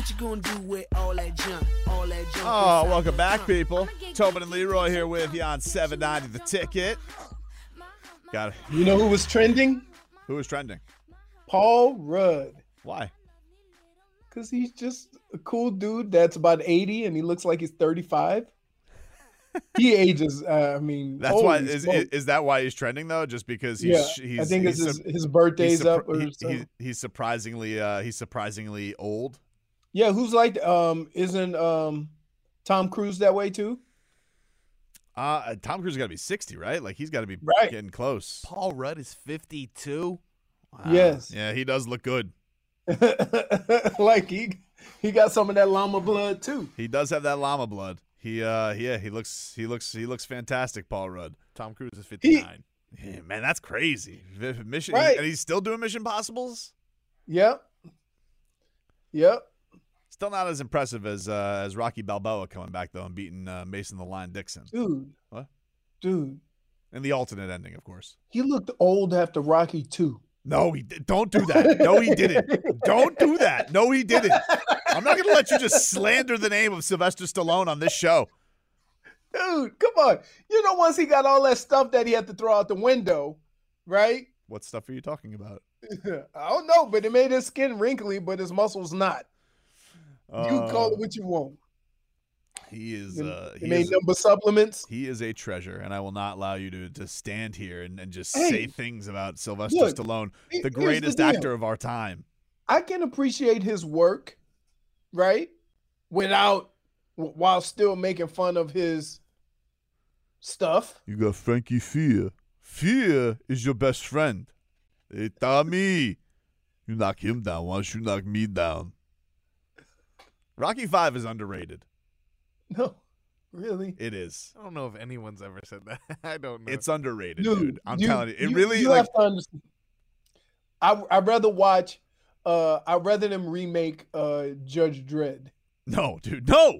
What you gonna do with all that junk? Oh, welcome back, people. Tobin and Leroy here with you on 790 The Ticket. Got it. You know who was trending? Who was trending? Paul Rudd. Why? Because he's just a cool dude that's about 80 and he looks like he's 35. He ages. That's why. Is that why he's trending though? Just because he's I think his birthday's up or something. He's surprisingly old. Yeah, who's like isn't Tom Cruise that way too? Tom Cruise has got to be 60, right? Like he's got to be getting close. Paul Rudd is 52. Wow. Yes. Yeah, he does look good. Like he got some of that llama blood too. He does have that llama blood. He looks fantastic, Paul Rudd. Tom Cruise is 59. Yeah, man, that's crazy. Mission, right. And he's still doing Mission Possibles? Yep. Still not as impressive as Rocky Balboa coming back though and beating Mason the Lion Dixon. Dude. What? Dude. And the alternate ending, of course. He looked old after Rocky 2. No, he did. Don't do that. No, he didn't. Don't do that. No, he didn't. I'm not going to let you just slander the name of Sylvester Stallone on this show. Dude, come on. You know, once he got all that stuff that he had to throw out the window, right? What stuff are you talking about? I don't know, but it made his skin wrinkly, but his muscles not. You can call it what you want. He is. He made number supplements. He is a treasure, and I will not allow you to stand here and just say things about Sylvester Stallone, the greatest actor of our time. I can appreciate his work, right? While still making fun of his stuff. You got Frankie Fear. Fear is your best friend. Hey, Tommy, you knock him down. Why don't you knock me down? Rocky V is underrated. No, really? It is. I don't know if anyone's ever said that. I don't know. It's underrated, dude. I'm telling you. You have to understand. I'd rather watch. I'd rather them remake Judge Dredd. No, dude. No.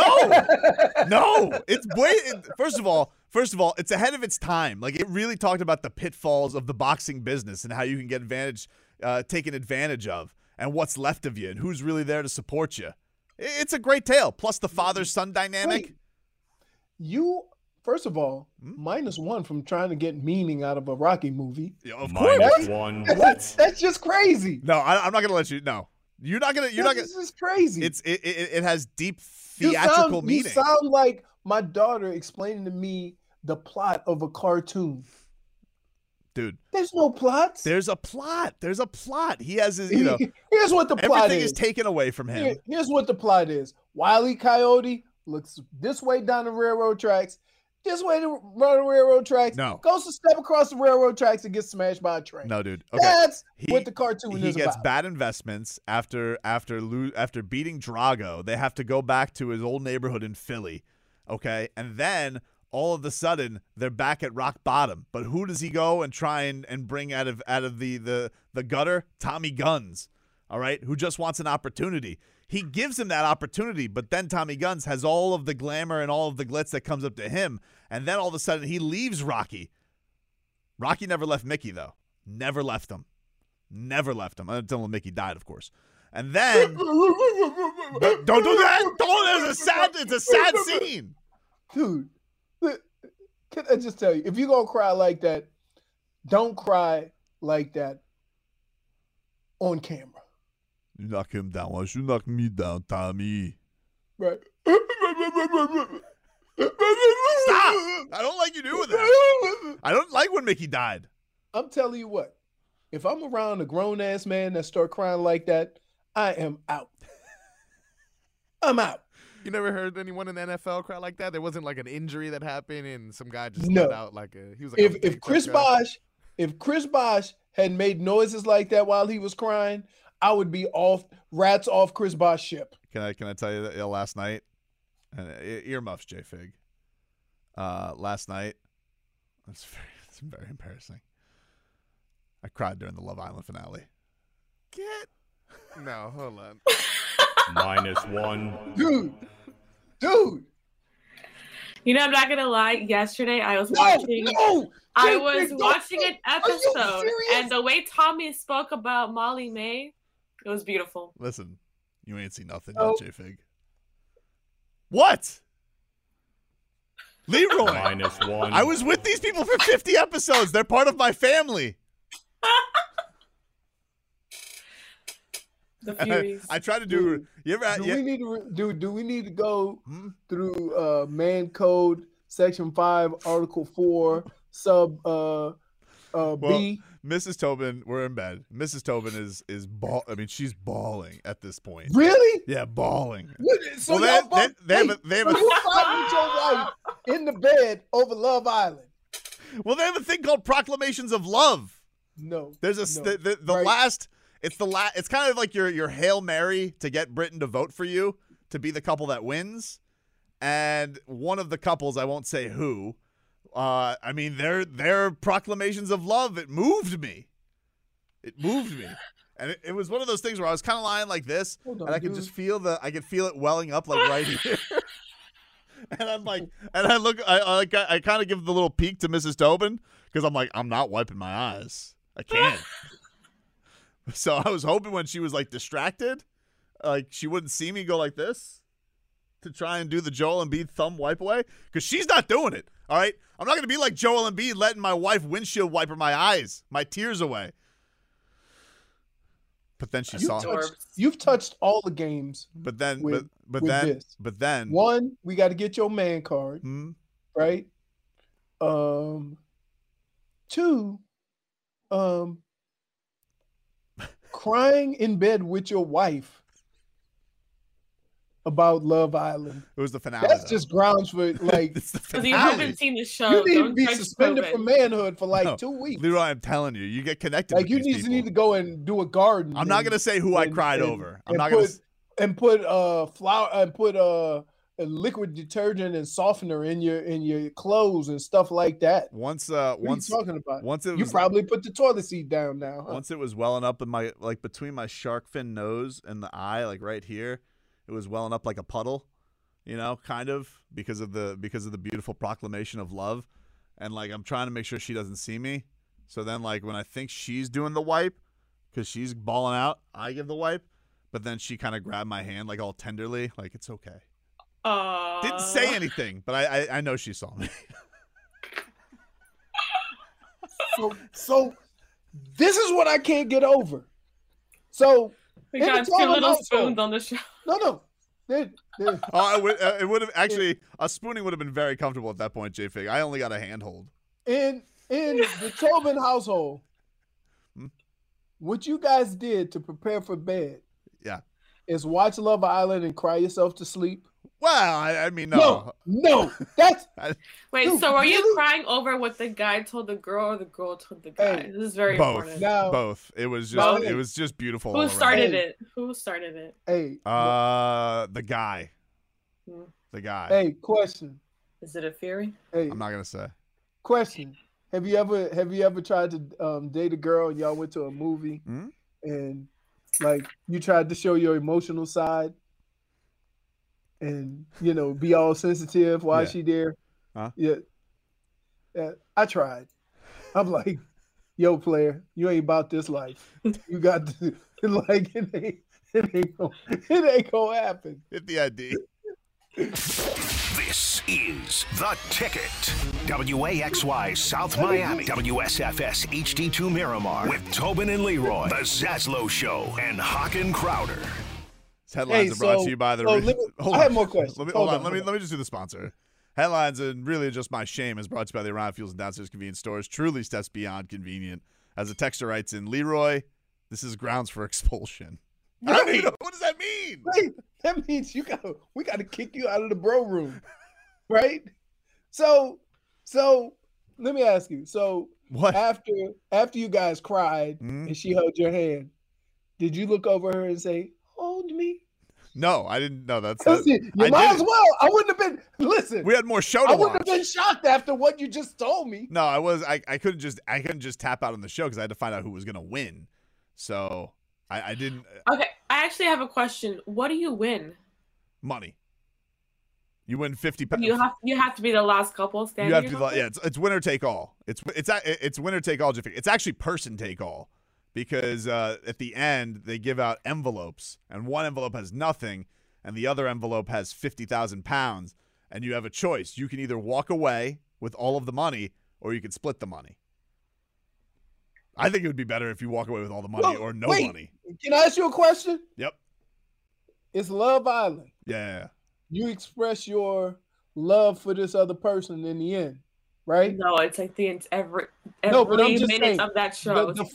It's First of all, it's ahead of its time. Like it really talked about the pitfalls of the boxing business and how you can get taken advantage of, and what's left of you, and who's really there to support you. It's a great tale. Plus the father-son dynamic. Wait, first of all, -1 from trying to get meaning out of a Rocky movie. Yeah, of course. -1. That's just crazy. No, I'm not gonna let you. No, you're not gonna. This is crazy. It has deep theatrical meaning. You sound like my daughter explaining to me the plot of a cartoon. Dude, there's no plots. There's a plot. He has his, Here's what the plot everything is. is taken away from him. Here's what the plot is. Wile E. Coyote looks this way down the railroad tracks, this way to run the railroad tracks. No. Goes to step across the railroad tracks and gets smashed by a train. No, dude. Okay. That's what the cartoon is about. He gets bad investments after beating Drago. They have to go back to his old neighborhood in Philly. Okay? And then all of a sudden, they're back at rock bottom. But who does he go and try and bring out of the gutter? Tommy Guns, all right, who just wants an opportunity. He gives him that opportunity, but then Tommy Guns has all of the glamour and all of the glitz that comes up to him, and then all of a sudden he leaves Rocky. Rocky never left Mickey, though. Never left him. Until Mickey died, of course. And then don't do that. It's a sad scene. Dude. Can I just tell you, if you're going to cry like that, don't cry like that on camera. You knock him down. Why don't you knock me down, Tommy? Right. Stop! I don't like you doing that. I don't like when Mickey died. I'm telling you what, if I'm around a grown-ass man that start crying like that, I am out. I'm out. You never heard anyone in the NFL cry like that? There wasn't like an injury that happened and some guy just let out he was like if Chris Bosh had made noises like that while he was crying, I would be rats off Chris Bosh's ship. Can I tell you that last night? Earmuffs, J-Fig. Last night, it's very embarrassing. I cried during the Love Island finale. No, hold on. -1. Dude. You know, I'm not gonna lie. Yesterday, I was watching an episode, and the way Tommy spoke about Molly May, it was beautiful. Listen, You ain't seen nothing Oh. yet, J-Fig. What? Leroy. -1. I was with these people for 50 episodes. They're part of my family. The Furies. I try to do. You ever? Do Yeah. we need to do we need to go Hmm? through Man Code Section 5 Article 4 Sub B? Mrs. Tobin, we're in bed. Mrs. Tobin is I mean, she's bawling at this point. Really? Yeah, bawling. So Well, y'all both- they have wait, they have so you fight with your wife in the bed over Love Island? well, they have a thing called proclamations of love. No. There's a no. the Right. last. It's the last. It's kind of like your Hail Mary to get Britain to vote for you to be the couple that wins. And one of the couples, I won't say who. I mean, their proclamations of love. It moved me. It moved me, and it was one of those things where I was kind of lying like this, Hold on, and I could dude. just feel I could feel it welling up like right here. And I'm like, and I look, I kind of give the little peek to Mrs. Tobin because I'm like, I'm not wiping my eyes. I can't. So I was hoping when she was like distracted, like she wouldn't see me go like this to try and do the Joel Embiid thumb wipe away because she's not doing it. All right, I'm not gonna be like Joel Embiid letting my wife windshield wiper my eyes, my tears away. But then she saw. You've touched all the games. But then, with but this. then. One, we got to get your man card, Hmm? right? Two, crying in bed with your wife about Love Island. It was the finale. That's though. just grounds for like It's the Because you finale. haven't seen the show. you need to Don't be judge suspended COVID. from manhood for like No, 2 weeks. Leroy, I'm telling you, you get connected. Like with you these need people. to go and do a garden. I'm not gonna say who I cried and- over. I'm and not put, gonna. put flour and put a liquid detergent and softener in your clothes and stuff like that. Once What are once you talking about? once it You was probably put the toilet seat down now. Huh? once it was welling up in my like between my shark fin nose and the eye, like right here, it was welling up like a puddle. You know, kind of because of the beautiful proclamation of love, and like I'm trying to make sure she doesn't see me. So then, like when I think she's doing the wipe, because she's bawling out, I give the wipe, but then she kind of grabbed my hand like all tenderly, like it's okay. Didn't say anything, but I know she saw me. So this is what I can't get over. So We in the got two Tobin little household- spoons on the show. No. There- Oh, it would have actually a spooning would have been very comfortable at that point, J-Fig. I only got a handhold. in the Tobin household, what you guys did to prepare for bed Yeah. is watch Love Island and cry yourself to sleep. Well, I mean, no. No, that's Wait, Dude, so are you really? crying over what the guy told the girl or the girl told the guy? Hey, This is very Both. important. now. Both. It was just Both. it was just beautiful. all Who around. started Hey. it? Who started it? Hey, The guy. Hmm. The guy. hey, question. Is it a Fury? Hey, I'm not gonna say. question. Have you ever tried to date a girl and y'all went to a movie Hmm? and like you tried to show your emotional side and be all sensitive while Yeah. she there? Huh? Yeah. I tried. I'm like, yo, player, you ain't about this life. You got to like it ain't gonna happen. Hit the ID. This is The Ticket. WAXY South Miami. WSFS HD2 Miramar. With Tobin and Leroy. The Zaslow Show. And Hawken Crowder. These headlines Hey, are brought so- to you by the. so let me- Hold I on. have more questions. Let me Hold hold on. on, Let me hold on. let me just do the sponsor. Headlines and really just my shame is brought to you by the Orion Fuels and Downstairs Convenience Stores. Truly steps beyond convenient. As a texter writes in, Leroy, this is grounds for expulsion. I don't even know. What does that mean? Right? That means we got to kick you out of the bro room, right? So let me ask you. So What? after you guys cried Mhm. and she held your hand, did you look over her and say, "Hold me"? No, I didn't know. That's Listen, you I might as didn't. well. I wouldn't have been. Listen, We had more show to I wouldn't watch. have been shocked after what you just told me. No, I couldn't just tap out on the show because I had to find out who was gonna win. So I didn't Okay, I actually have a question. What do you win? money. You win 50 pounds. You have to be the last couple standing. You have to or be like, something? yeah, it's winner take all. It's winner take all. It's actually person take all because at the end they give out envelopes, and one envelope has nothing, and the other envelope has 50,000 pounds, and you have a choice. You can either walk away with all of the money, or you can split the money. I think it would be better if you walk away with all the money or no money. Can I ask you a question? Yep. It's Love Island. Yeah. You express your love for this other person in the end, right? No, it's like every but I'm just minute saying, of that show. the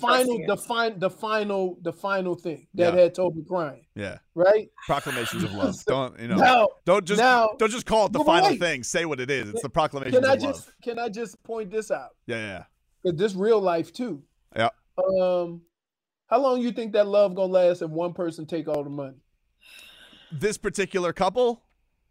final thing that Yeah. had Toby crying, Yeah. right? Proclamations of love. Don't Now, don't just call it the But final wait. thing. Say what it is. It's the proclamations of love. Can I just point this out? Yeah. Because this real life too. Yeah. How long you think that love gonna last if one person take all the money? This particular couple,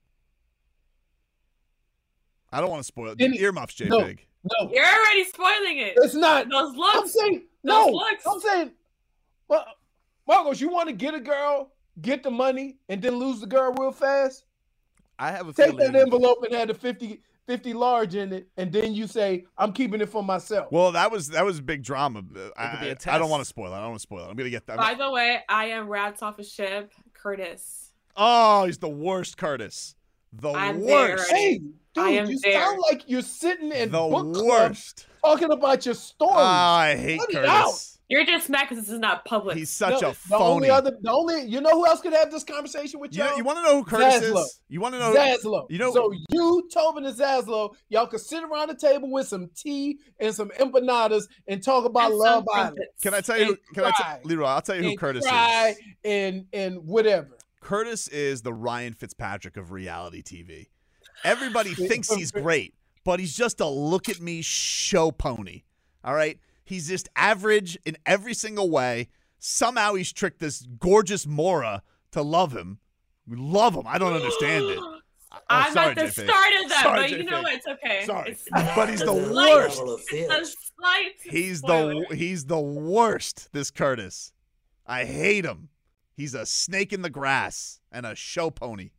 I don't want to spoil it. Earmuffs, J No. Pig. No, You're already spoiling it. it's not. Those looks. I'm saying Those no. looks. I'm saying, well, Marcos, you want to get a girl, get the money, and then lose the girl real fast? I have a Take feeling that envelope and have the 50 large in it, and then you say, "I'm keeping it for myself." Well, that was big drama. could be a I don't test. want to spoil it. I'm gonna get that. By the way, I am rats off a ship. Curtis. Oh, he's the worst, Curtis. The I'm there worst. already. Hey, I am dude, you there. sound like you're sitting in The book club worst. talking about your stories. I hate Cut it Curtis. out. You're just mad because this is not public. He's such No, a phony. you know who else could have this conversation with y'all? You want to know who Curtis Zaslow. is? You want to know? Zaslow. You know- so you, Tobin, and Zaslow, y'all could sit around the table with some tea and some empanadas and talk about And Love some Island. crumpets. Can I tell you? And Can I cry. Leroy? I'll tell you who And Curtis cry is. and whatever. Curtis is the Ryan Fitzpatrick of reality TV. Everybody thinks he's great, but he's just a look at me show pony. All right? He's just average in every single way. Somehow he's tricked this gorgeous Mora to love him. We love him. I don't understand it. I'm sorry, at the J-Fig. start of that, Sorry, but you know J-Fig. what? It's okay. Sorry. It's But he's the a slight- worst. A slight spoiler. He's the worst, this Curtis. I hate him. He's a snake in the grass and a show pony.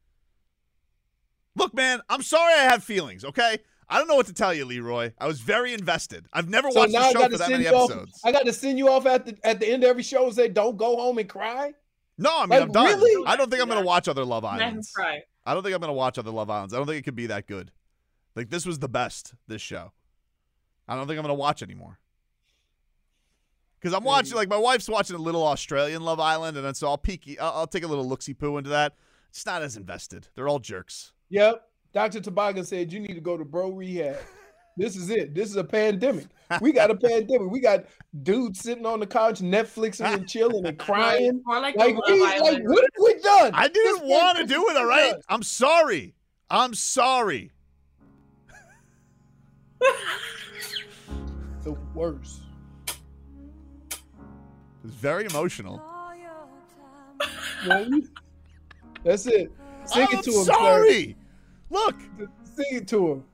Look, man, I'm sorry I have feelings, okay? I don't know what to tell you, Leroy. I was very invested. I've never watched now the I show gotta for that send many you off. episodes. I got to send you off at the end of every show and say, "Don't go home and cry." No, I mean, Like, I'm done. really? I don't think I'm going to watch other Love Let him Islands. cry. I don't think I'm going to watch other Love Islands. I don't think it could be that good. Like, this was the best, this show. I don't think I'm going to watch anymore. Because I'm watching, like, my wife's watching a little Australian Love Island, and then so I'll take a little look-see-poo into that. It's not as invested. They're all jerks. Yep. Dr. Toboggan said you need to go to bro rehab. This is it. This is a pandemic. We got a pandemic. We got dudes sitting on the couch, Netflixing and chilling and crying. More like Like, a Love Island. what have we done? I didn't This want to pandemic do it, all is right? done. I'm sorry. I'm sorry. The worst. It's very emotional. Man, that's it. Sing it to him, sorry. Look, sir. Sing it to him.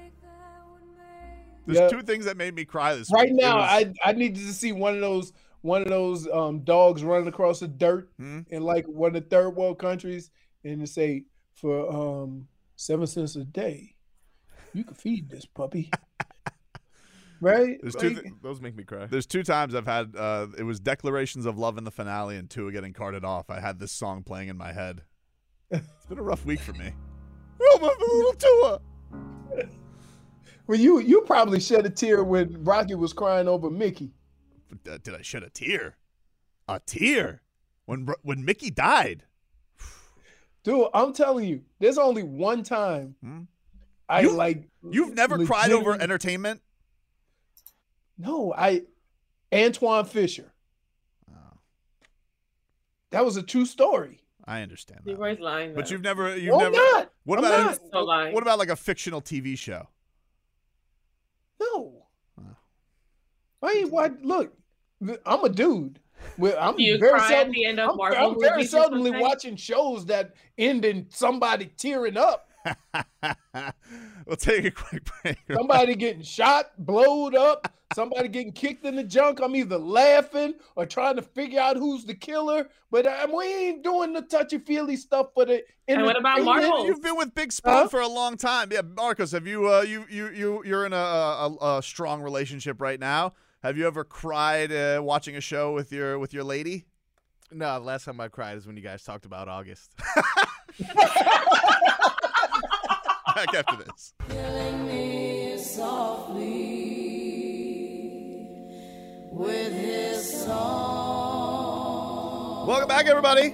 there's Yeah. two things that made me cry this Right week. It now, was- I need to see one of those dogs running across the dirt Hmm? in like one of the third world countries, and to say for 7 cents a day, you can feed this puppy. Right? There's Like, Those make me cry. There's two times I've had it was declarations of love in the finale and Tua getting carted off. I had this song playing in my head. It's been a rough week for me. Oh, my little Tua. well, you probably shed a tear when Rocky was crying over Mickey. Did I shed a tear? A tear when Mickey died. Dude, I'm telling you, there's only one time I You've- like. You've never cried over legitimately- entertainment? No, Antoine Fisher. Oh, That was a true story. I understand that. Leroy's lying. But though. you've never No, I'm not. What I'm about not. So lying. what about like a fictional TV show? No. Oh. Why? Look, I'm a dude. Well, I'm Do you very cry at seldom, the end of I'm, Marvel I'm very movies or seldomly something? watching shows that end in somebody tearing up, We'll take a quick break. somebody getting shot, blowed up, somebody getting kicked in the junk. I'm either laughing or trying to figure out who's the killer. But we ain't doing the touchy-feely stuff for the. And what about entertainment. Marvel? You've been with Big Spoon Huh? for a long time. Yeah, Marcos, have you you're in a strong relationship right now. Have you ever cried watching a show with your lady? No, the last time I cried is when you guys talked about August. Back after this. Killing me softly with his song. Welcome back, everybody.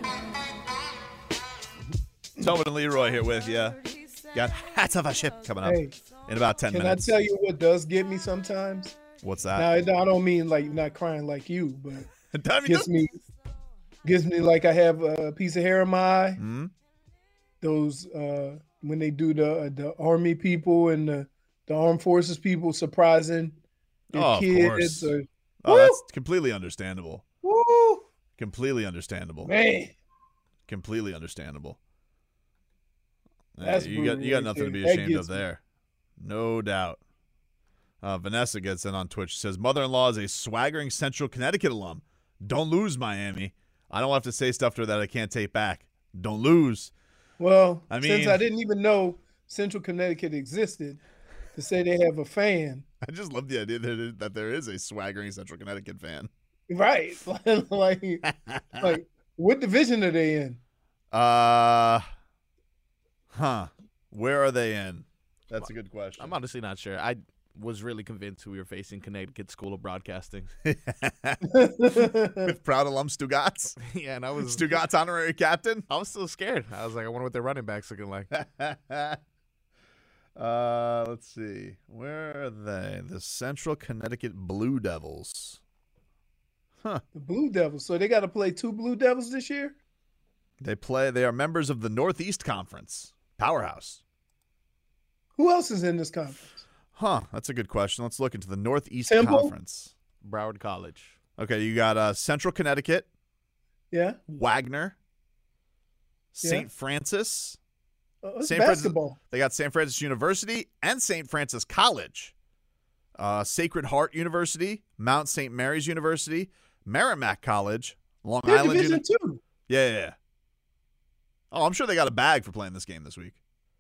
Tobin and Leroy here with you. Got Hats of a Ship coming up Hey, in about 10 can minutes. I tell you what does get me sometimes? What's Now, that? I don't mean like not crying like you, but Tell me gives me like I have a piece of hair in my eye. Hmm? Those when they do the army people and the armed forces people surprising their Oh, of kids. course. Or, Oh, that's completely understandable. woo, Completely understandable. man, Completely understandable. That's you got brutal right nothing to be there. That ashamed of gets me. there. No doubt. Vanessa gets in on Twitch. She says, mother-in-law is a swaggering Central Connecticut alum. Don't lose, Miami. I don't have to say stuff to her that I can't take back. Don't lose. well, I since mean- I didn't even know Central Connecticut existed, to say they have a fan, I just love the idea that there is a swaggering Central Connecticut fan. right? like what division are they in? Where are they in? That's a good question. I'm honestly not sure. I was really convinced we were facing Connecticut School of Broadcasting. With proud alum Stu Gatz. Yeah, and I was Stu Gatz honorary captain. I was still scared. I was like, I wonder what their running back's looking like. Let's see. Where are they? The Central Connecticut Blue Devils. The Blue Devils. So they got to play 2 Blue Devils this year? They are members of the Northeast Conference. Powerhouse. Who else is in this conference? That's a good question. Let's look into the Northeast Temple? Conference. Broward College. Okay, you got Central Connecticut, Yeah. Wagner, Yeah. St. Francis. It's St. Francis- basketball. They got St. Francis University and St. Francis College. Sacred Heart University, Mount St. Mary's University, Merrimack College, Long They're Island. Division 2. Yeah. Oh, I'm sure they got a bag for playing this game this week.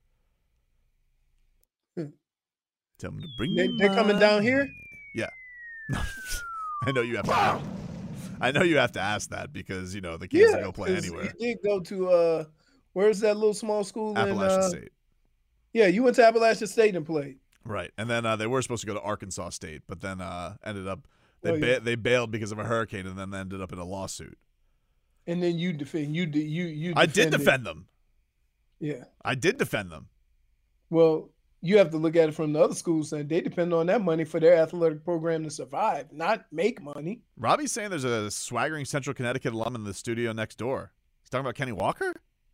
Tell them to bring They're coming down here? Yeah. I know you have to ask. I know you have to ask that because, the kids will go play 'cause anywhere. You did go to where's that little small school Appalachian in State. Yeah, you went to Appalachian State and played. Right. And then they were supposed to go to Arkansas State, but then ended up they bailed because of a hurricane and then ended up in a lawsuit. And then you defend you I did defended- defend them. Yeah. I did defend them. Well, you have to look at it from the other schools and they depend on that money for their athletic program to survive, not make money. Robbie's saying there's a swaggering Central Connecticut alum in the studio next door. He's talking about Kenny Walker?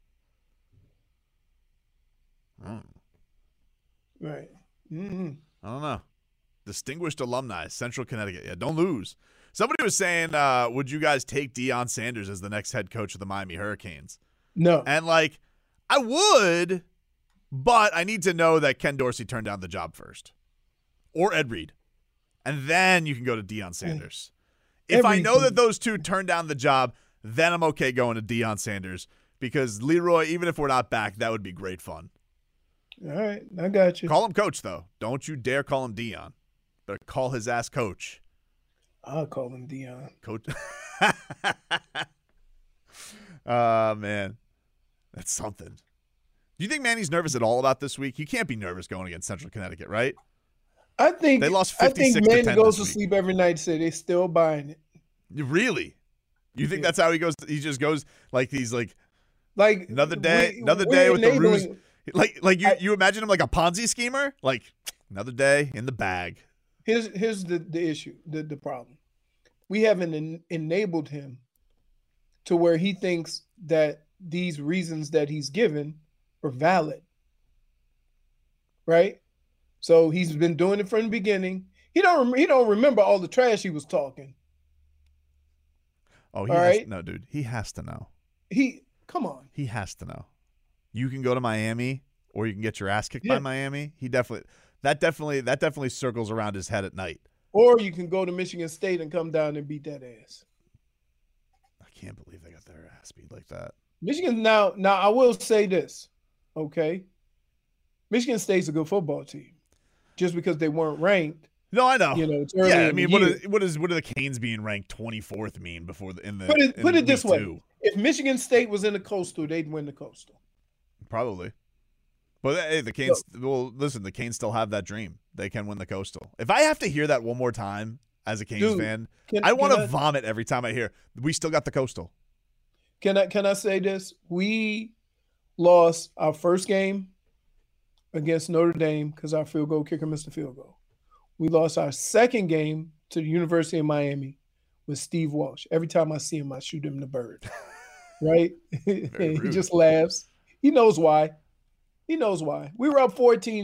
Right. Mm-hmm. I don't know. Distinguished alumni, Central Connecticut. Yeah, don't lose. Somebody was saying, would you guys take Deion Sanders as the next head coach of the Miami Hurricanes? No. And, I would, but I need to know that Ken Dorsey turned down the job first. Or Ed Reed. And then you can go to Deion Sanders. If I know that those two turned down the job, then I'm okay going to Deion Sanders. Because Leroy, even if we're not back, that would be great fun. All right, I got you. Call him coach, though. Don't you dare call him Deion. Better call his ass coach. I'll call him Dion. Coach. Oh, man. That's something. Do you think Manny's nervous at all about this week? He can't be nervous going against Central Connecticut, right? I think They lost I think 56 to Manny 10 goes to this week. sleep every night and say they're still buying it. Really? You think Yeah. that's how he goes? He just goes like he's like Like another day we're with the ruse. enabling- Like you imagine him like a Ponzi schemer? Like another day in the bag. Here's the issue, the problem. We haven't enabled him to where he thinks that these reasons that he's given are valid. Right? So he's been doing it from the beginning. He don't remember all the trash he was talking. Oh, All right. no, dude. He has to know. Come on. He has to know. You can go to Miami or you can get your ass kicked by Miami. That definitely circles around his head at night. Or you can go to Michigan State and come down and beat that ass. I can't believe they got their ass beat like that. Michigan now I will say this, okay? Michigan State's a good football team. Just because they weren't ranked No, I know. It's early Yeah, I in mean, the what year. do the Canes being ranked 24th mean before the in the Put it this week way: 2? if Michigan State was in the Coastal, they'd win the Coastal. Probably. But hey, the Canes. Well, listen, the Canes still have that dream. They can win the Coastal. If I have to hear that one more time as a Canes fan, I want to vomit every time I hear we still got the Coastal. Can I say this? We lost our first game against Notre Dame because our field goal kicker missed the field goal. We lost our second game to the University of Miami with Steve Walsh. Every time I see him, I shoot him the bird. Right? He just laughs. He knows why. He knows why. We were up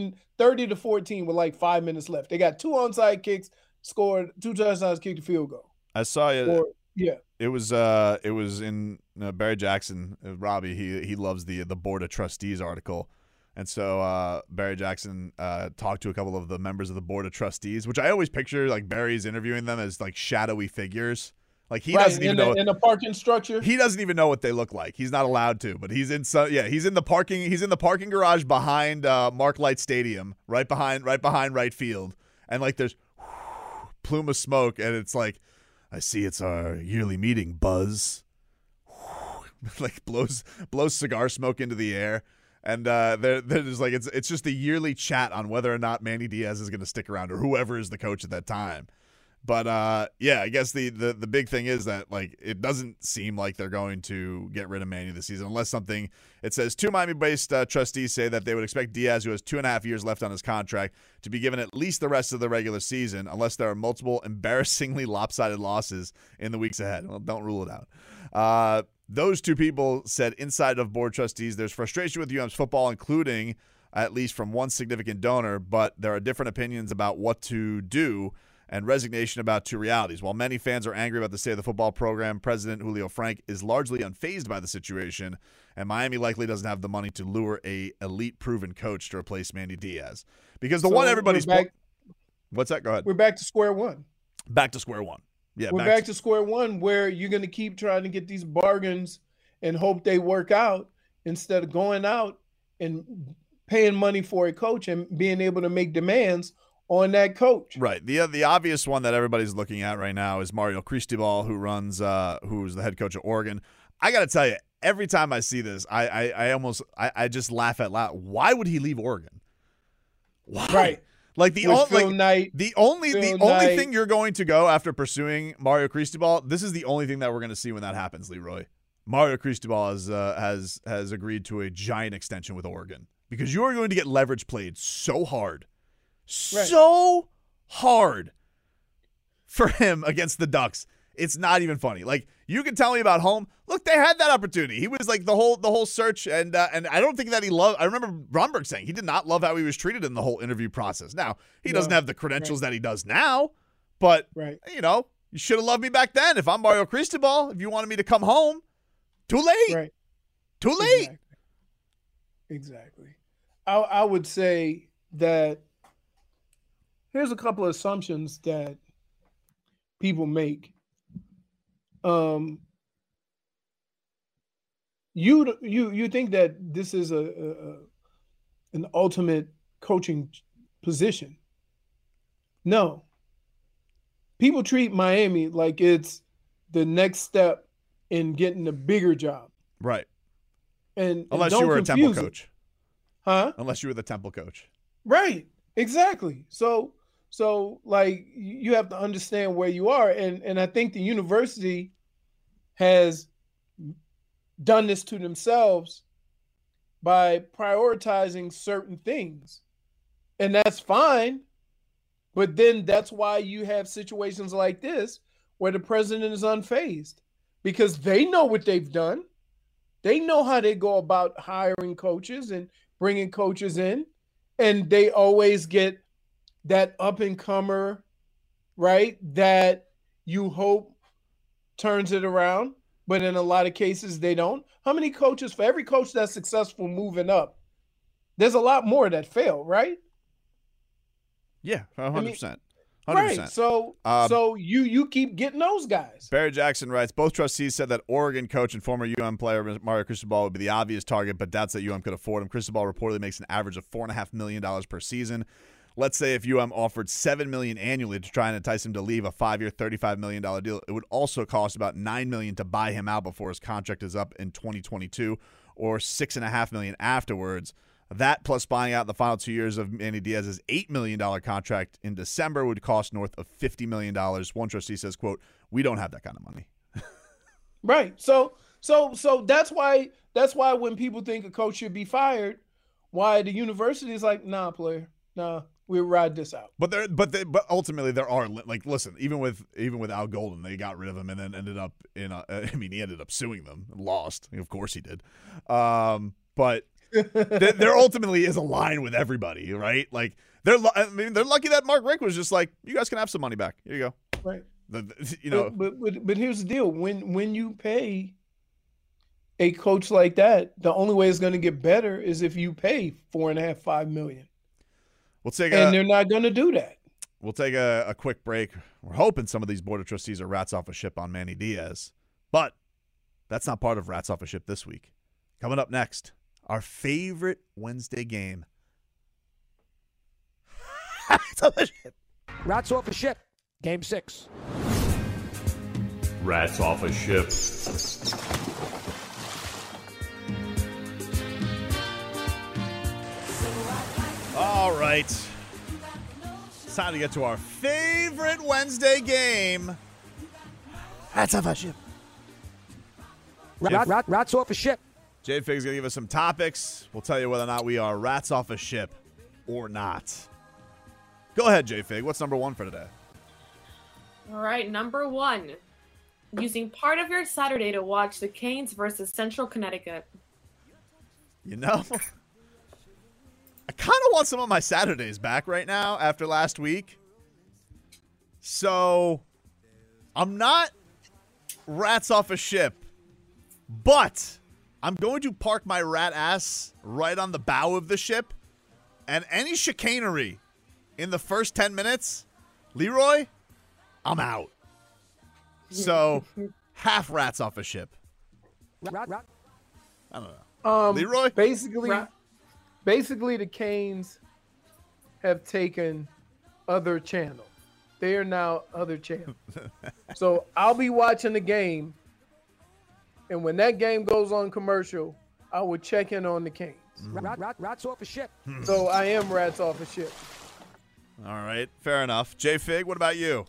30-14 with like 5 minutes left. They got 2 onside kicks, scored 2 touchdowns, kicked the field goal. I saw you. Yeah. It was in Barry Jackson, Robbie. He loves the Board of Trustees article, and so Barry Jackson talked to a couple of the members of the Board of Trustees, which I always picture like Barry's interviewing them as like shadowy figures. Like he doesn't even know in the parking structure. He doesn't even know what they look like. He's not allowed to, but he's in the parking garage behind Mark Light Stadium, right behind right field, and like there's plume of smoke, and it's like, I see it's our yearly meeting, Buzz. Like blows cigar smoke into the air, and they're just like it's just the yearly chat on whether or not Manny Diaz is going to stick around or whoever is the coach at that time. But yeah, I guess the big thing is that like it doesn't seem like they're going to get rid of Manny this season unless something. It says 2 Miami-based trustees say that they would expect Diaz, who has 2.5 years left on his contract, to be given at least the rest of the regular season unless there are multiple embarrassingly lopsided losses in the weeks ahead. Well, don't rule it out. Those 2 people said inside of board trustees, there's frustration with UM's football, including at least from one significant donor, but there are different opinions about what to do and resignation about 2 realities. While many fans are angry about the state of the football program, President Julio Frank is largely unfazed by the situation, and Miami likely doesn't have the money to lure a elite proven coach to replace Manny Diaz. Because the one everybody's what's that? Go ahead. We're back to square one. Back to square one. Yeah, we're back to square one where you're going to keep trying to get these bargains and hope they work out instead of going out and paying money for a coach and being able to make demands on that coach. Right. The obvious one that everybody's looking at right now is Mario Cristobal, who's the head coach of Oregon. I got to tell you, every time I see this, I just laugh out loud. Why would he leave Oregon? Why? Right. Like the only thing you're going to go after pursuing Mario Cristobal, this is the only thing that we're going to see when that happens, Leroy. Mario Cristobal has agreed to a giant extension with Oregon because you are going to get leverage played so hard. So hard for him against the Ducks. It's not even funny. Like, you can tell me about home. Look, they had that opportunity. He was like the whole search, and I don't think that he loved. I remember Bromberg saying he did not love how he was treated in the whole interview process. Now, he doesn't have the credentials that he does now, but you know, you should have loved me back then. If I'm Mario Cristobal, if you wanted me to come home, too late. Too late. Exactly. I would say that here's a couple of assumptions that people make. You think that this is an ultimate coaching position? No. People treat Miami like it's the next step in getting a bigger job. Right. And unless you were a Temple coach. Huh? Unless you were the Temple coach. Right. Exactly. So like you have to understand where you are. And I think the university has done this to themselves by prioritizing certain things. And that's fine. But then that's why you have situations like this where the president is unfazed because they know what they've done. They know how they go about hiring coaches and bringing coaches in. And they always get that up-and-comer, right, that you hope turns it around. But in a lot of cases, they don't. How many coaches, for every coach that's successful moving up, there's a lot more that fail, right? Yeah, 100%. 100%. Right. So you keep getting those guys. Barry Jackson writes, both trustees said that Oregon coach and former UM player Mario Cristobal would be the obvious target, but doubts that UM could afford him. Cristobal reportedly makes an average of $4.5 million per season. let's say if UM offered $7 million annually to try and entice him to leave a 5-year, $35 million deal, it would also cost about $9 million to buy him out before his contract is up in 2022, or $6.5 million afterwards. That plus buying out the final 2 years of Manny Diaz's $8 million contract in December would cost north of $50 million. One trustee says, quote, "We don't have that kind of money." Right. So that's why when people think a coach should be fired, why the university is like, nah, player, nah, we'll ride this out. But ultimately there are, like, listen, even with Al Golden, they got rid of him and then ended up he ended up suing them and lost. Of course he did. But there ultimately is a line with everybody, right? Like they're lucky that Mark Richt was just like, you guys can have some money back. Here you go. Right. But here's the deal: when you pay a coach like that, the only way it's going to get better is if you pay $4.5-5 million. And they're not going to do that. We'll take a quick break. We're hoping some of these board of trustees are rats off a ship on Manny Diaz, but that's not part of rats off a ship this week. Coming up next, our favorite Wednesday game. Rats off a ship. Rats off a ship. Game 6. Rats off a ship. All right. It's time to get to our favorite Wednesday game. Rats off a ship. Rats off a ship. Jade Fig's going to give us some topics. We'll tell you whether or not we are rats off a ship or not. Go ahead, Jade Fig. What's number 1 for today? All right, number 1. Using part of your Saturday to watch the Canes versus Central Connecticut. You know, I kind of want some of my Saturdays back right now after last week. So, I'm not rats off a ship, but I'm going to park my rat ass right on the bow of the ship, and any chicanery in the first 10 minutes, Leroy, I'm out. So, half rats off a ship. I don't know. Leroy? Basically, the Canes have taken other channel. They are now other channel. So, I'll be watching the game, and when that game goes on commercial, I will check in on the Canes. Rats off a ship. So, I am rats off a ship. All right, fair enough. J Fig, what about you?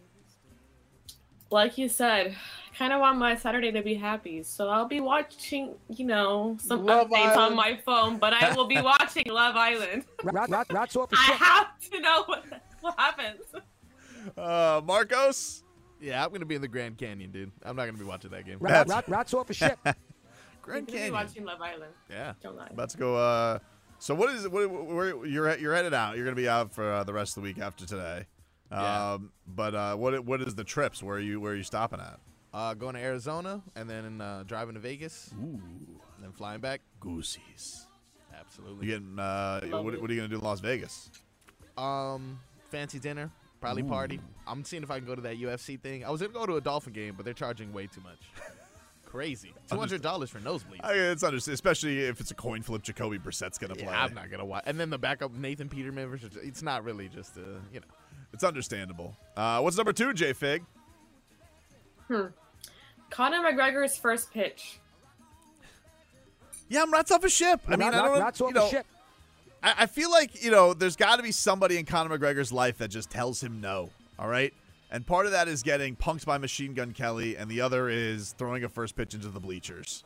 Like you said, I kind of want my Saturday to be happy, so I'll be watching, some Love updates Island. on my phone, but I will be watching Love Island. Rats off a I ship. have to know what happens. Marcos? Yeah, I'm going to be in the Grand Canyon, dude. I'm not going to be watching that game. Rats off a ship. Grand I'm Canyon. watching Love Island. Yeah. Don't lie. About to go. So what is it? Where you're headed out? You're going to be out for the rest of the week after today. Yeah. But what is the trips? Where are you stopping at? Going to Arizona and then driving to Vegas. Ooh. And then flying back. Goosies. Absolutely. You getting? What are you going to do in Las Vegas? Fancy dinner. Probably party. I'm seeing if I can go to that UFC thing. I was going to go to a Dolphin game, but they're charging way too much. Crazy. $200 for nosebleeds. It's understandable, especially if it's a coin flip. Jacoby Brissett's going to play. I'm not going to watch. And then the backup Nathan Peterman versus. It's not really just It's understandable. What's number 2, J Fig? Conor McGregor's first pitch. Yeah, I'm rats off a ship. I mean, Rats off a ship. I feel like, there's got to be somebody in Conor McGregor's life that just tells him no, all right? And part of that is getting punked by Machine Gun Kelly, and the other is throwing a first pitch into the bleachers.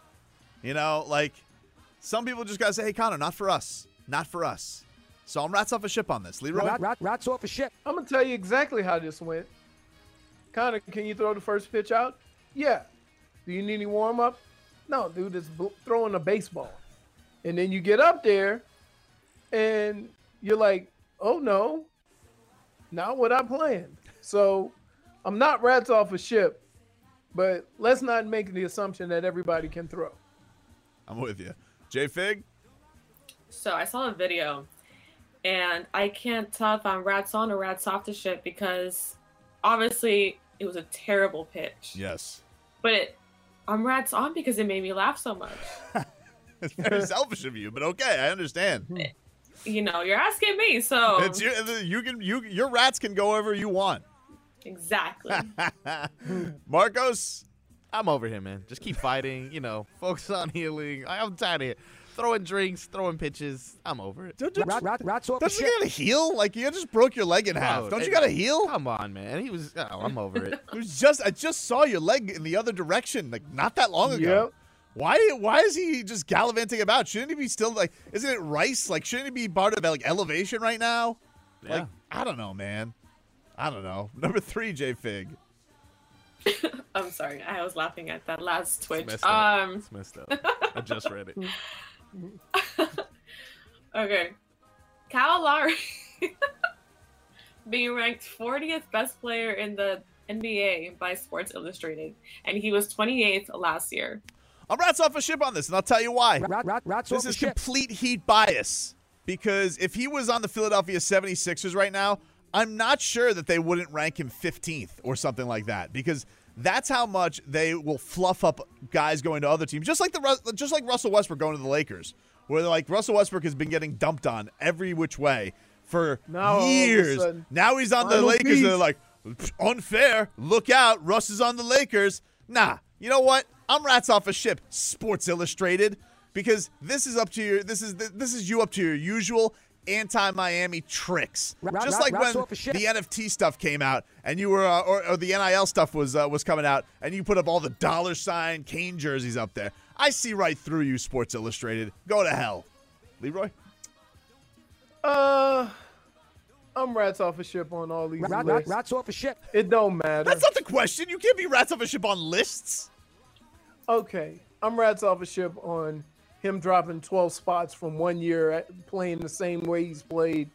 Some people just got to say, hey, Conor, not for us. Not for us. So I'm rats off a ship on this. Leroy? Rats off a ship. I'm going to tell you exactly how this went. Conor, can you throw the first pitch out? Yeah. Do you need any warm-up? No, dude, it's throwing a baseball. And then you get up there, and you're like, oh, no, not what I planned. So I'm not rats off a ship, but let's not make the assumption that everybody can throw. I'm with you. J Fig? So I saw a video, and I can't tell if I'm rats on or rats off the ship because obviously it was a terrible pitch. Yes. But I'm rats on because it made me laugh so much. It's very selfish of you, but okay, I understand. you're asking me, so It's your rats can go wherever you want. exactly. Marcos, I'm over here, man. Just keep fighting. Focus on healing. I'm tired of it. Throwing drinks, throwing pitches. I'm over it. Rats off the doesn't ship. he gotta heal? Like you just broke your leg in half. Bro, Don't you gotta heal? Come on, man. I'm over it. I just saw your leg in the other direction, like not that long ago. Yep. Why is he just gallivanting about? Shouldn't he be still like? Isn't it Rice? Like, shouldn't he be part of like elevation right now? Yeah. Like, I don't know, man. I don't know. Number 3, J Fig. I'm sorry, I was laughing at that last twitch. It's messed up. It's messed up. I just read it. Okay, Kyle Lowry being ranked 40th best player in the NBA by Sports Illustrated, and he was 28th last year. I'm rats off a ship on this, and I'll tell you why. Rats This off the is ship. complete heat bias. Because if he was on the Philadelphia 76ers right now, I'm not sure that they wouldn't rank him 15th or something like that. Because that's how much they will fluff up guys going to other teams. Just like Russell Westbrook going to the Lakers. Where they're like, Russell Westbrook has been getting dumped on every which way for Now, all of a years. sudden, Now he's on the final Lakers. piece. They're like, unfair. Look out. Russ is on the Lakers. Nah. You know what? I'm rats off a ship. Sports Illustrated. Because this is up to your this is you up to your usual anti-Miami tricks. Just like when the NFT stuff came out and you were or the NIL stuff was coming out and you put up all the $ Kane jerseys up there. I see right through you, Sports Illustrated. Go to hell. Leroy? I'm rats off a ship on all these lists. Rats off a ship. It don't matter. That's not the question. You can't be rats off a ship on lists. Okay, I'm rats off a ship on him dropping 12 spots from 1 year at playing the same way he's played,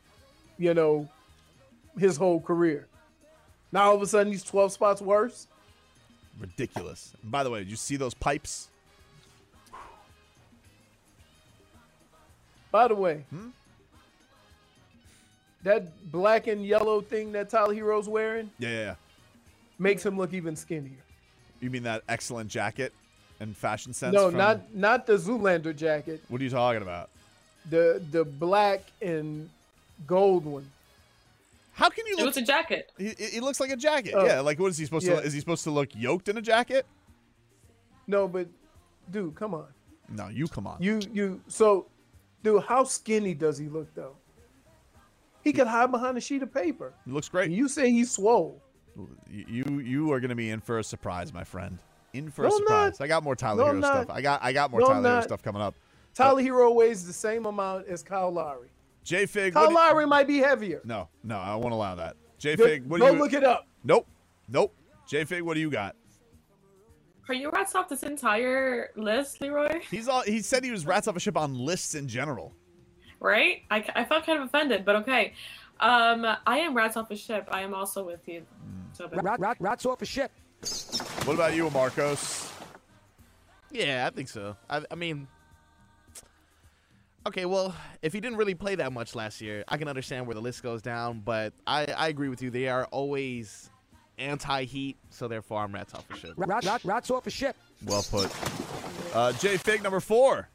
his whole career. Now all of a sudden he's 12 spots worse. Ridiculous. And by the way, did you see those pipes? By the way, that black and yellow thing that Tyler Hero's wearing Yeah. makes him look even skinnier. You mean that excellent jacket and fashion sense? No, from- not the Zoolander jacket. What are you talking about? The black and gold one. How can you It look? was a jacket. He looks like a jacket. Oh. Yeah, like what is he supposed to? Yeah. Is he supposed to look yoked in a jacket? No, but dude, come on. No, you come on. So, dude, how skinny does he look though? He could hide behind a sheet of paper. He looks great. And you say he's swole. You are gonna be in for a surprise, my friend. In for a No, I'm surprise. not. I got more Tyler No, Hero I'm not. stuff. I got more No, I'm Tyler Hero not. stuff coming up. Tyler Hero weighs the same amount as Kyle Lowry. J Fig. Kyle Lowry might be heavier. No, I won't allow that. J Go, Fig. What do you? look it up. Nope. J Fig. What do you got? Are you rats off this entire list, Leroy? He said he was rats off a ship on lists in general. Right? I felt kind of offended, but okay. I am rats off a ship. I am also with you. Rats off a ship. What about you, Marcos? Yeah, I think so. I mean, okay, well, if he didn't really play that much last year, I can understand where the list goes down, but I agree with you. They are always anti-Heat, so therefore I'm rats off the ship. Rats off a ship. Well put. J Fig, number 4.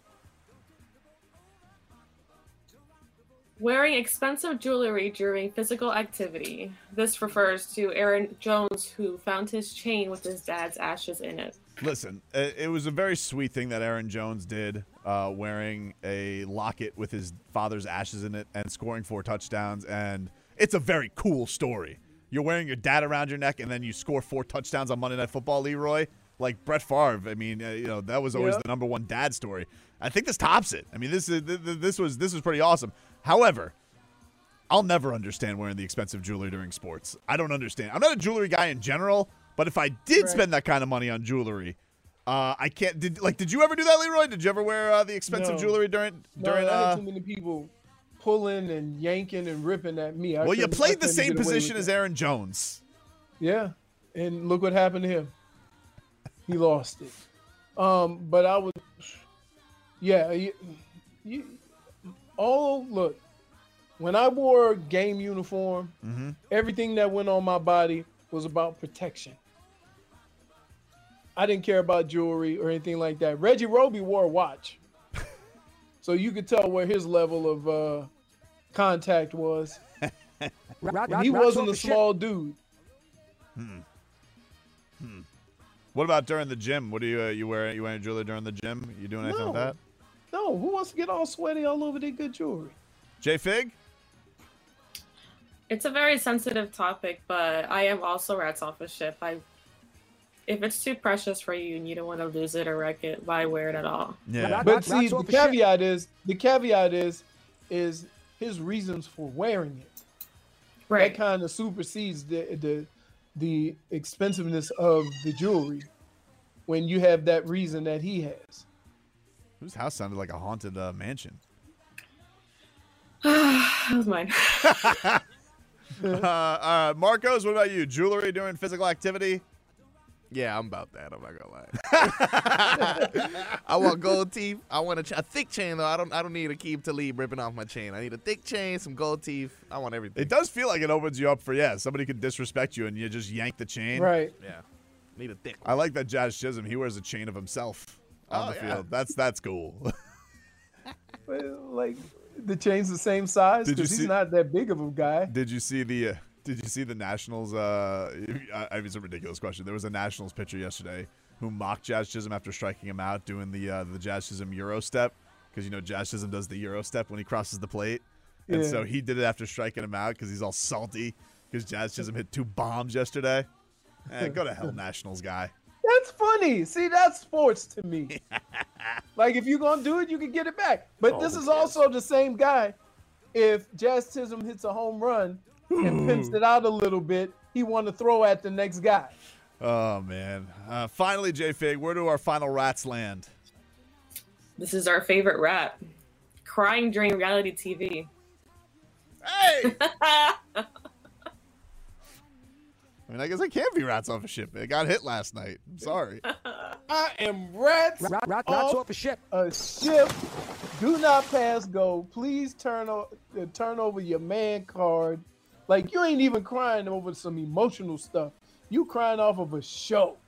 Wearing expensive jewelry during physical activity. This refers to Aaron Jones, who found his chain with his dad's ashes in it. Listen, it was a very sweet thing that Aaron Jones did, wearing a locket with his father's ashes in it and scoring 4 touchdowns, and it's a very cool story. You're wearing your dad around your neck, and then you score 4 touchdowns on Monday Night Football, Leroy. Like Brett Favre, I mean, that was always the number one dad story. I think this tops it. I mean, this was pretty awesome. However, I'll never understand wearing the expensive jewelry during sports. I don't understand. I'm not a jewelry guy in general, but if I did spend that kind of money on jewelry, I can't. Did you ever do that, Leroy? Did you ever wear the expensive jewelry during? I had too many people pulling and yanking and ripping at me. Well, you played the same position as Aaron Jones. Yeah, and look what happened to him. He lost it. But I would, look, when I wore game uniform, everything that went on my body was about protection. I didn't care about jewelry or anything like that. Reggie Roby wore a watch. So you could tell where his level of contact was. And he wasn't a small dude. What about during the gym? What do you wearing jewelry during the gym? You doing anything with that? No, who wants to get all sweaty all over their good jewelry? J Fig? It's a very sensitive topic, but I am also rat's off a ship. If it's too precious for you and you don't want to lose it or wreck it, why wear it at all? Yeah. But see, the caveat is his reasons for wearing it. Right. That kind of supersedes the expensiveness of the jewelry when you have that reason that he has. Whose house sounded like a haunted mansion? That was mine. Marcos, what about you? Jewelry during physical activity? Yeah, I'm about that. I'm not gonna lie. I want gold teeth. I want a thick chain though. I don't need a Aqib Talib ripping off my chain. I need a thick chain, some gold teeth. I want everything. It does feel like it opens you up for somebody could disrespect you and you just yank the chain. Right. Yeah. Need a thick I like that Jazz Chisholm. He wears a chain of himself on the field. That's cool. Like the chain's the same size because he's not that big of a guy. Did you see the Nationals? It's a ridiculous question. There was a Nationals pitcher yesterday who mocked Jazz Chisholm after striking him out doing the Jazz Chisholm Euro step because Jazz Chisholm does the Euro step when he crosses the plate, and so he did it after striking him out because he's all salty because Jazz Chisholm hit 2 bombs yesterday. Go to hell, Nationals guy. That's funny. See, that's sports to me. Like if you're gonna do it, you can get it back. But this is also the same guy. If Jazz Chisholm hits a home run and pimps it out a little bit, he want to throw at the next guy. Oh man! Finally, J Fig, where do our final rats land? This is our favorite rat. Crying during reality TV. Hey! I mean, I guess I can't be rats off a ship. It got hit last night. I'm sorry. I am rats off a ship. A ship. Do not pass go. Please turn over your man card. Like you ain't even crying over some emotional stuff. You crying off of a show.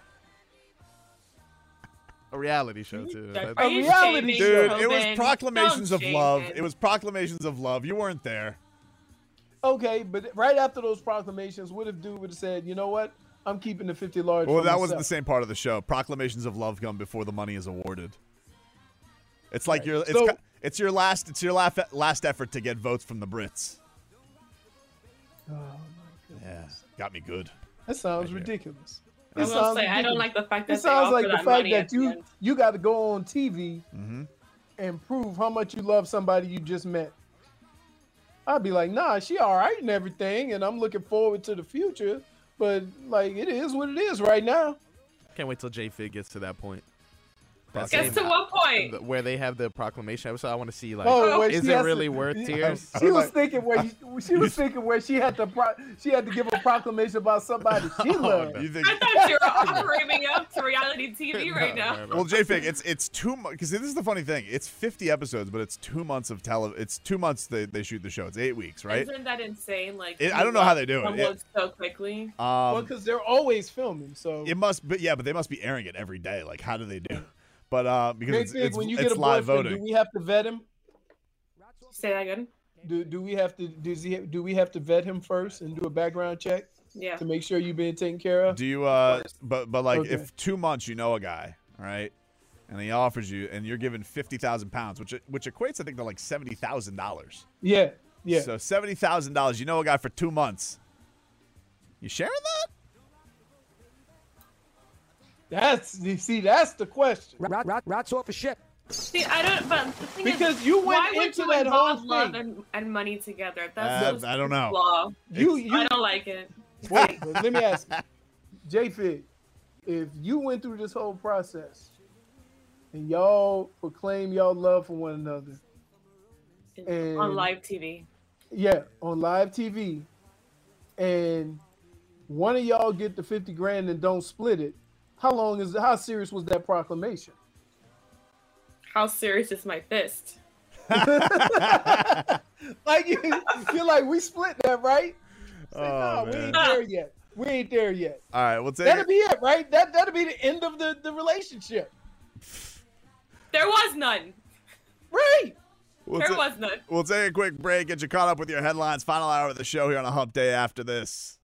a reality show too. A reality show. Dude, it was proclamations of love. It was proclamations of love. You weren't there. Okay, but right after those proclamations, what if dude would have said, you know what? I'm keeping the 50 large. Well, for that myself. wasn't the same part of the show. Proclamations of love come before the money is awarded. It's like it's your last effort to get votes from the Brits. Oh my goodness. Yeah, got me good. That sounds ridiculous. I will say I don't like the fact that it sounds like the fact that you you got to go on TV and prove how much you love somebody you just met. I'd be like, nah, she all right and everything, and I'm looking forward to the future. But like, it is what it is right now. Can't wait till J-Fig gets to that point. Gets to what point? Where they have the proclamation episode. I want to see like, is it really worth tears? She was thinking where she had to give a proclamation about somebody she loved. You think? I thought you were all framing up to reality TV right now. Well, J-Fig, it's 2 months because this is the funny thing. It's 50 episodes, but it's 2 months of It's 2 months they shoot the show. It's 8 weeks, right? Isn't that insane? Like I don't know how they do it. So quickly. Well, because they're always filming, so it must. But they must be airing it every day. Like, how do they do? But because it's when you get a live boyfriend, voting. do we have to vet him? Say that again. Do we have to vet him first and do a background check? Yeah. To make sure you've been taken care of. Do you but like Okay. if 2 months you know a guy, all right, and he offers you and you're given 50,000 pounds, which equates I think to like $70,000. Yeah. So $70,000, you know a guy for 2 months. You sharing that? That's the question. Rats off a ship. See, I don't. But the thing Because is, you went why would into you that involve whole love thing. and money together? That's I don't know. Flaw. I don't like it. Wait, but let me ask you, J-Fig, if you went through this whole process and y'all proclaim y'all love for one another, and On live TV. yeah, on live TV, and one of y'all get the 50 grand and don't split it, how serious was that proclamation? How serious is my fist? Like you're like, we split that, right? Say, Oh, no, we man. ain't there yet. We ain't there yet. All right, we'll take That'll be it, right? That'll be the end of the relationship. There was none. Right. There was none. We'll take a quick break, get you caught up with your headlines. Final hour of the show here on a hump day after this.